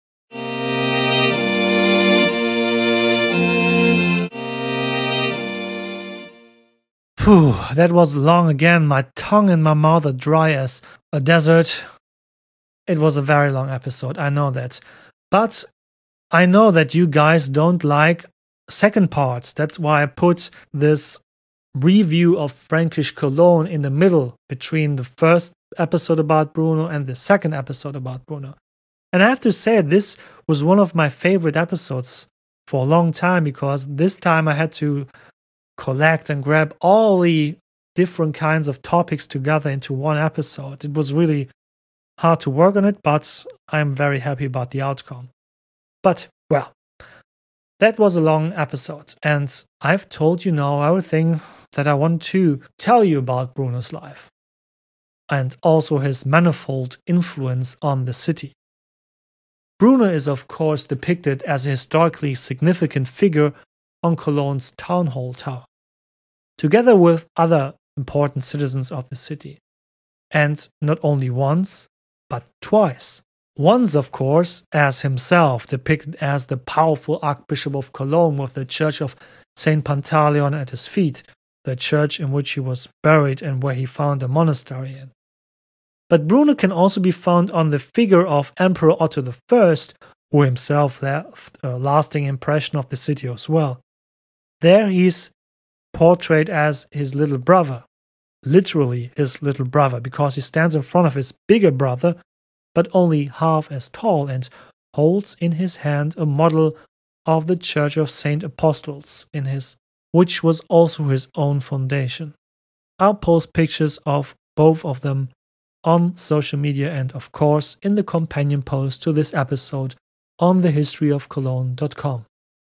Phew, that was long again. My tongue and my mouth are dry as a desert. It was a very long episode, I know that. But I know that you guys don't like second parts. That's why I put this review of Frankish Cologne in the middle between the first episode about Bruno and the second episode about Bruno. And I have to say, this was one of my favorite episodes for a long time, because this time I had to collect and grab all the different kinds of topics together into one episode. It was really hard to work on it, but I'm very happy about the outcome. But, well, that was a long episode, and I've told you now everything that I want to tell you about Bruno's life, and also his manifold influence on the city. Bruno is of course depicted as a historically significant figure on Cologne's town hall tower, together with other important citizens of the city, and not only once, but twice. Once, of course, as himself, depicted as the powerful Archbishop of Cologne with the church of Saint Pantaleon at his feet, the church in which he was buried and where he found a monastery in. But Bruno can also be found on the figure of Emperor Otto the First, who himself left a lasting impression of the city as well. There he is portrayed as his little brother, literally his little brother, because he stands in front of his bigger brother, but only half as tall, and holds in his hand a model of the Church of Saint Apostles, in his, which was also his own foundation. I'll post pictures of both of them on social media and, of course, in the companion post to this episode on the history of cologne dot com.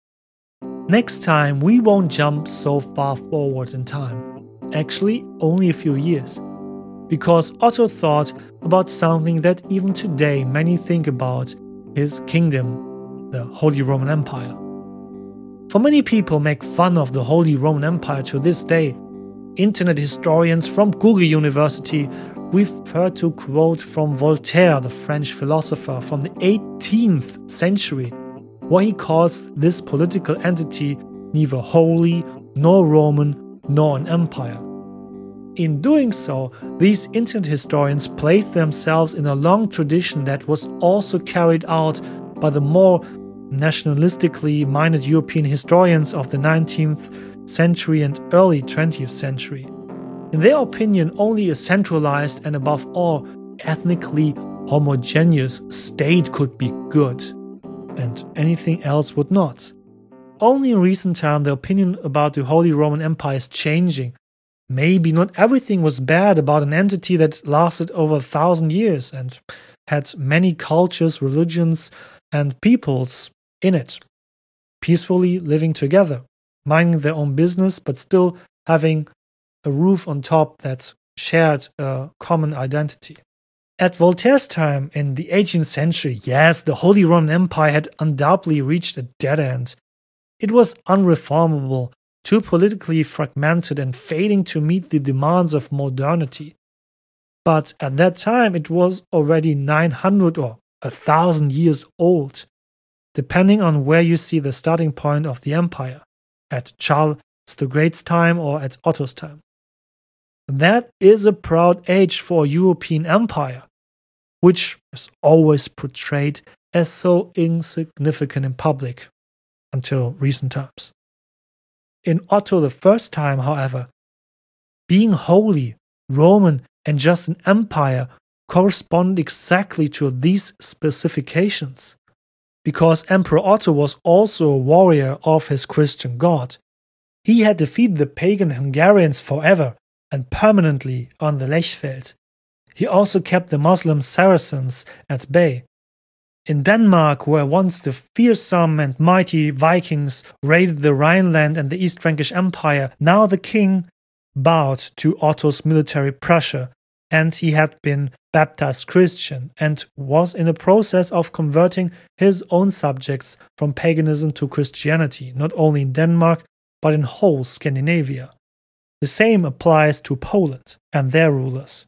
Next time, we won't jump so far forward in time, actually only a few years, because Otto thought about something that even today many think about: his kingdom, the Holy Roman Empire. For many people make fun of the Holy Roman Empire to this day. Internet historians from Google University refer to a quote from Voltaire, the French philosopher from the eighteenth century, where he calls this political entity neither holy, nor Roman, nor an empire. In doing so, these internet historians placed themselves in a long tradition that was also carried out by the more nationalistically minded European historians of the nineteenth century and early twentieth century. In their opinion, only a centralized and above all ethnically homogeneous state could be good, and anything else would not. Only in recent time the opinion about the Holy Roman Empire is changing. Maybe not everything was bad about an entity that lasted over a thousand years and had many cultures, religions, and peoples in it, peacefully living together, minding their own business, but still having a roof on top that shared a common identity. At Voltaire's time, in the eighteenth century, yes, the Holy Roman Empire had undoubtedly reached a dead end. It was unreformable, too politically fragmented, and failing to meet the demands of modernity. But at that time, it was already nine hundred or one thousand years old, depending on where you see the starting point of the empire, at Charles the Great's time or at Otto's time. That is a proud age for a European empire, which is always portrayed as so insignificant in public, until recent times. In Otto the First's time, however, being holy, Roman, and just an empire correspond exactly to these specifications, because Emperor Otto was also a warrior of his Christian God. He had defeated the pagan Hungarians forever and permanently on the Lechfeld. He also kept the Muslim Saracens at bay. In Denmark, where once the fearsome and mighty Vikings raided the Rhineland and the East Frankish Empire, now the king bowed to Otto's military pressure, and he had been baptized Christian and was in the process of converting his own subjects from paganism to Christianity, not only in Denmark, but in whole Scandinavia. The same applies to Poland and their rulers.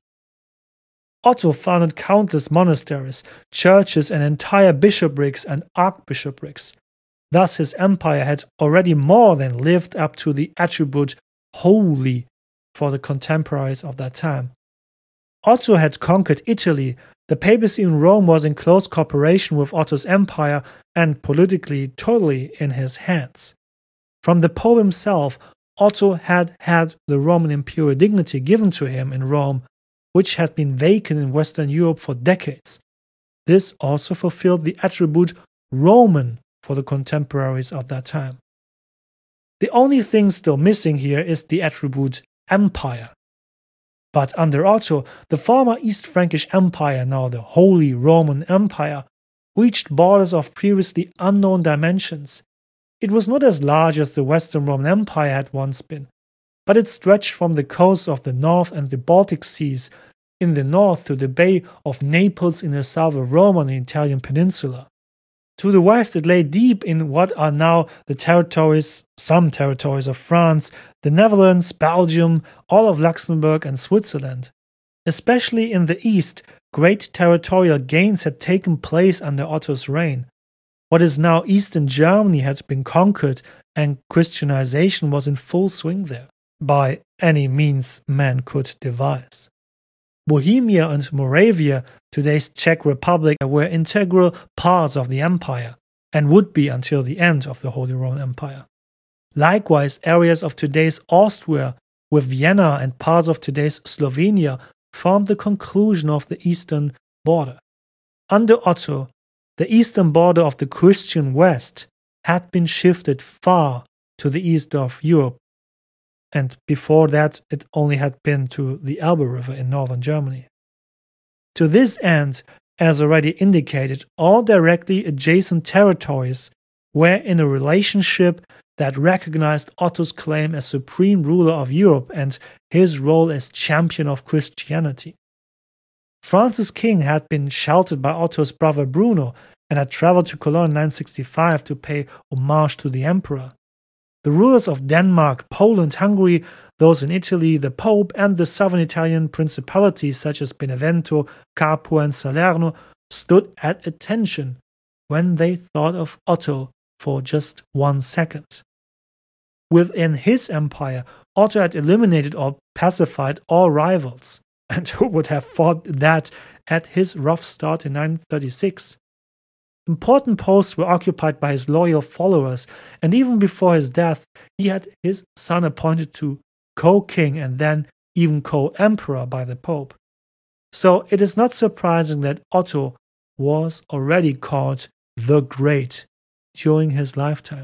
Otto founded countless monasteries, churches, and entire bishoprics and archbishoprics. Thus, his empire had already more than lived up to the attribute holy for the contemporaries of that time. Otto had conquered Italy. The papacy in Rome was in close cooperation with Otto's empire and politically totally in his hands. From the Pope himself, Otto had had the Roman imperial dignity given to him in Rome, which had been vacant in Western Europe for decades. This also fulfilled the attribute Roman for the contemporaries of that time. The only thing still missing here is the attribute empire. But under Otto, the former East Frankish Empire, now the Holy Roman Empire, reached borders of previously unknown dimensions. It was not as large as the Western Roman Empire had once been, but it stretched from the coasts of the North and the Baltic Seas in the north to the Bay of Naples in the south of Rome on the Italian peninsula. To the west, it lay deep in what are now the territories, some territories of France, the Netherlands, Belgium, all of Luxembourg, and Switzerland. Especially in the east, great territorial gains had taken place under Otto's reign. What is now Eastern Germany had been conquered, and Christianization was in full swing there, by any means man could devise. Bohemia and Moravia, today's Czech Republic, were integral parts of the empire, and would be until the end of the Holy Roman Empire. Likewise, areas of today's Austria, with Vienna and parts of today's Slovenia, formed the conclusion of the eastern border. Under Otto, the eastern border of the Christian West had been shifted far to the east of Europe, and before that it only had been to the Elbe River in northern Germany. To this end, as already indicated, all directly adjacent territories were in a relationship that recognized Otto's claim as supreme ruler of Europe and his role as champion of Christianity. France's king had been sheltered by Otto's brother Bruno and had traveled to Cologne in nine sixty-five to pay homage to the emperor. The rulers of Denmark, Poland, Hungary, those in Italy, the Pope, and the southern Italian principalities such as Benevento, Capua, and Salerno stood at attention when they thought of Otto for just one second. Within his empire, Otto had eliminated or pacified all rivals, and who would have thought that at his rough start in nine thirty-six? Important posts were occupied by his loyal followers, and even before his death, he had his son appointed to co-king and then even co-emperor by the Pope. So it is not surprising that Otto was already called the Great during his lifetime.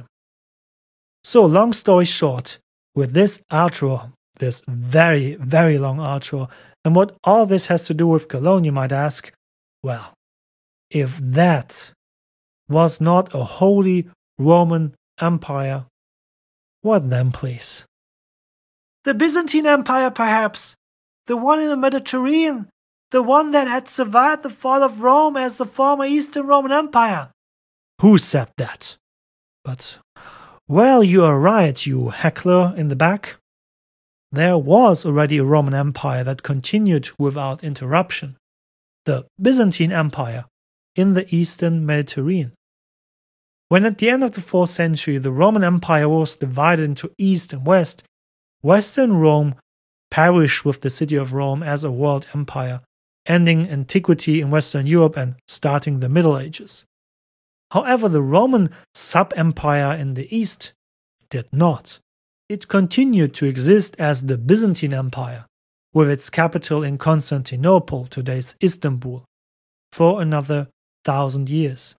So, long story short, with this outro, this very, very long outro, and what all this has to do with Cologne, you might ask, well, if that was not a Holy Roman Empire, what then, please? The Byzantine Empire, perhaps? The one in the Mediterranean. The one that had survived the fall of Rome as the former Eastern Roman Empire. Who said that? But, well, you are right, you heckler in the back. There was already a Roman Empire that continued without interruption. The Byzantine Empire in the Eastern Mediterranean. When at the end of the fourth century the Roman Empire was divided into East and West, Western Rome perished with the city of Rome as a world empire, ending antiquity in Western Europe and starting the Middle Ages. However, the Roman sub-empire in the East did not. It continued to exist as the Byzantine Empire, with its capital in Constantinople, today's Istanbul, for another thousand years.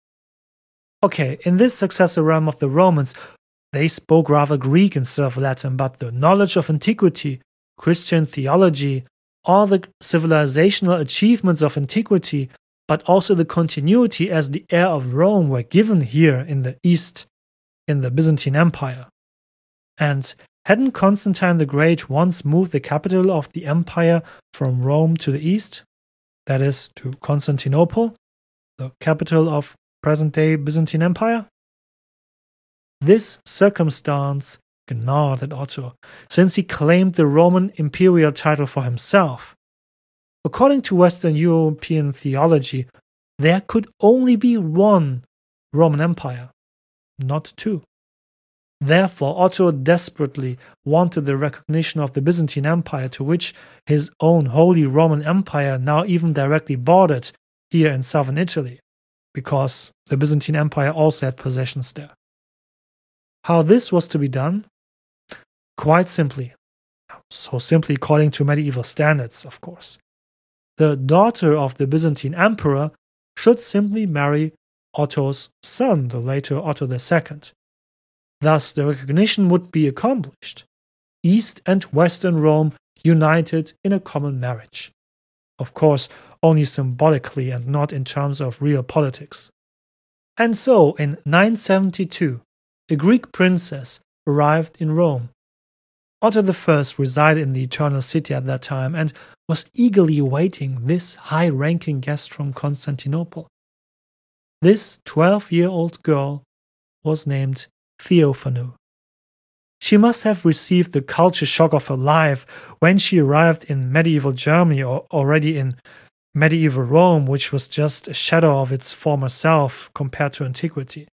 Okay, in this successor realm of the Romans, they spoke rather Greek instead of Latin, but the knowledge of antiquity, Christian theology, all the civilizational achievements of antiquity, but also the continuity as the heir of Rome were given here in the East, in the Byzantine Empire. And hadn't Constantine the Great once moved the capital of the empire from Rome to the east? That is, to Constantinople, the capital of present-day Byzantine Empire? This circumstance gnawed at Otto, since he claimed the Roman imperial title for himself. According to Western European theology, there could only be one Roman Empire, not two. Therefore, Otto desperately wanted the recognition of the Byzantine Empire, to which his own Holy Roman Empire now even directly bordered here in southern Italy, because the Byzantine Empire also had possessions there. How this was to be done? Quite simply. So simply according to medieval standards, of course. The daughter of the Byzantine emperor should simply marry Otto's son, the later Otto the Second. Thus, the recognition would be accomplished. East and Western Rome united in a common marriage. Of course, only symbolically and not in terms of real politics. And so, in nine seventy-two, a Greek princess arrived in Rome. Otto the First resided in the Eternal City at that time and was eagerly awaiting this high-ranking guest from Constantinople. This twelve-year-old girl was named Theophanu. She must have received the culture shock of her life when she arrived in medieval Germany, or already in medieval Rome, which was just a shadow of its former self compared to antiquity.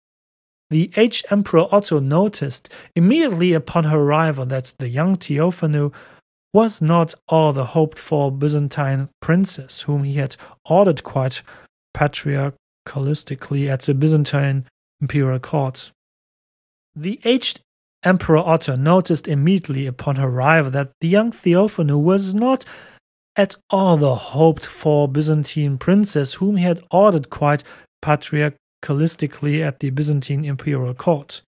The aged Emperor Otto noticed immediately upon her arrival that the young Theophanu was not all the hoped-for Byzantine princess whom he had ordered quite patriarchalistically at the Byzantine imperial court. The aged Emperor Otto noticed immediately upon her arrival that the young Theophanu was not at all the hoped-for Byzantine princess whom he had ordered quite patriarchalistically at the Byzantine imperial court.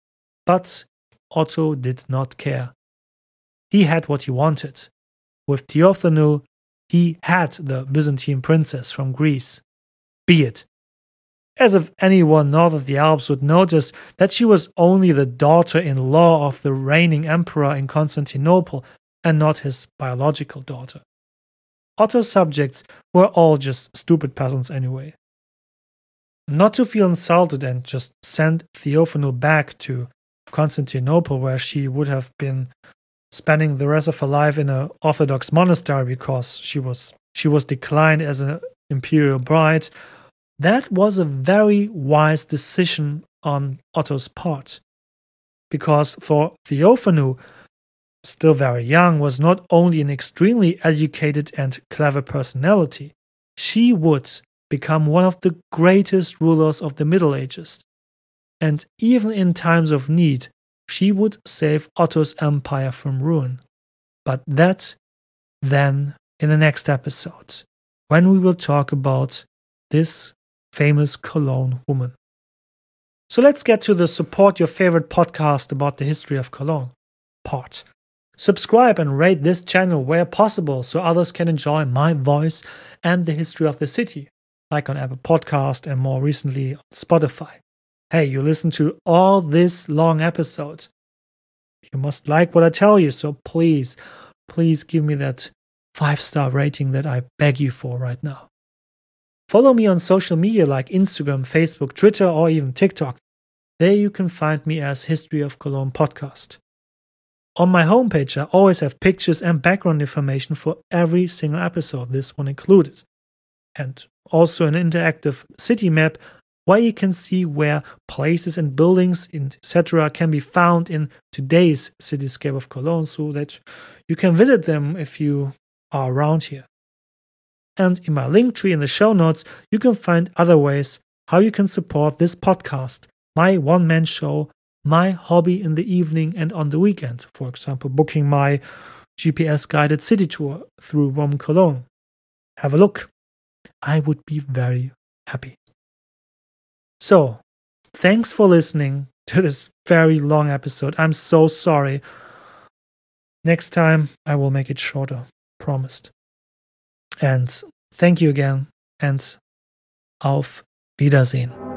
But Otto did not care. He had what he wanted. With Theophanu, he had the Byzantine princess from Greece. Be it. As if anyone north of the Alps would notice that she was only the daughter-in-law of the reigning emperor in Constantinople and not his biological daughter. Otto's subjects were all just stupid peasants anyway. Not to feel insulted and just send Theophanu back to Constantinople, where she would have been spending the rest of her life in an Orthodox monastery because she was she was declined as an imperial bride, that was a very wise decision on Otto's part. Because for Theophanu, still very young, was not only an extremely educated and clever personality, she would become one of the greatest rulers of the Middle Ages. And even in times of need, she would save Otto's empire from ruin. But that, then, in the next episode, when we will talk about this famous Cologne woman. So let's get to the support your favorite podcast about the history of Cologne part. Subscribe and rate this channel where possible so others can enjoy my voice and the history of the city, like on Apple Podcast and more recently on Spotify. Hey, you listen to all this long episodes. You must like what I tell you, so please please give me that five-star rating that I beg you for right now. Follow me on social media like Instagram, Facebook, Twitter, or even TikTok. There you can find me as History of Cologne Podcast. On my homepage, I always have pictures and background information for every single episode, this one included. And also an interactive city map where you can see where places and buildings, et cetera can be found in today's cityscape of Cologne, so that you can visit them if you are around here. And in my link tree in the show notes, you can find other ways how you can support this podcast, my one-man show, my hobby in the evening and on the weekend. For example, booking my G P S-guided city tour through Rome Cologne. Have a look. I would be very happy. So, thanks for listening to this very long episode. I'm so sorry. Next time, I will make it shorter. Promised. And thank you again. And auf Wiedersehen.